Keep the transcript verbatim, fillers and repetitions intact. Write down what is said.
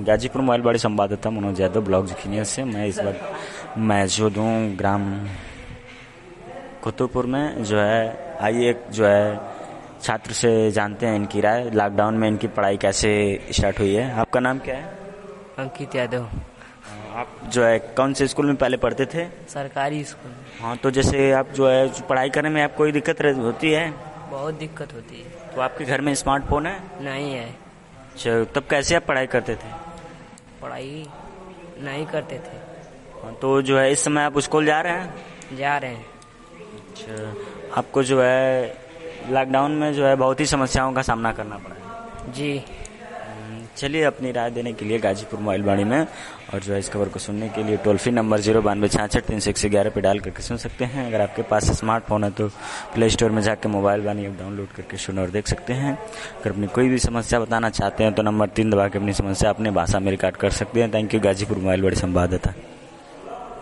गाजीपुर मोबाइलवाड़ी संवाददाता मनोज यादव, ब्लॉग जिखिनिया से। मैं इस वक्त मौजूद हूँ ग्राम कुतुबपुर में। जो है आइए एक जो है छात्र से जानते हैं इनकी राय, लॉकडाउन में इनकी पढ़ाई कैसे स्टार्ट हुई है। आपका नाम क्या है? अंकित यादव। आप जो है कौन से स्कूल में पहले पढ़ते थे? सरकारी स्कूल। हाँ, तो जैसे आप जो है पढ़ाई करने में आप कोई दिक्कत होती है? बहुत दिक्कत होती है। तो आपके घर में स्मार्टफोन है? नहीं है। अच्छा, तब कैसे आप पढ़ाई करते थे? पढ़ाई नहीं करते थे। हाँ, तो जो है इस समय आप स्कूल जा रहे हैं? जा रहे हैं। अच्छा, आपको जो है लॉकडाउन में जो है बहुत ही समस्याओं का सामना करना पड़ा है? जी। चलिए, अपनी राय देने के लिए गाजीपुर मोबाइलवाड़ी में और जो है इस खबर को सुनने के लिए टोल फ्री नंबर जीरो बानवे छियासठ तीन सौ एक सौ ग्यारह पर डाल करके सुन सकते हैं। अगर आपके पास स्मार्टफोन है तो प्ले स्टोर में जाकर मोबाइलवाड़ी ऐप डाउनलोड करके सुन और देख सकते हैं। अगर अपनी कोई भी समस्या बताना चाहते हैं तो नंबर तीन दबा के अपनी समस्या अपने भाषा में रिकॉर्ड कर सकते हैं। Thank you. गाजीपुर मोबाइलवाड़ी संवाददाता।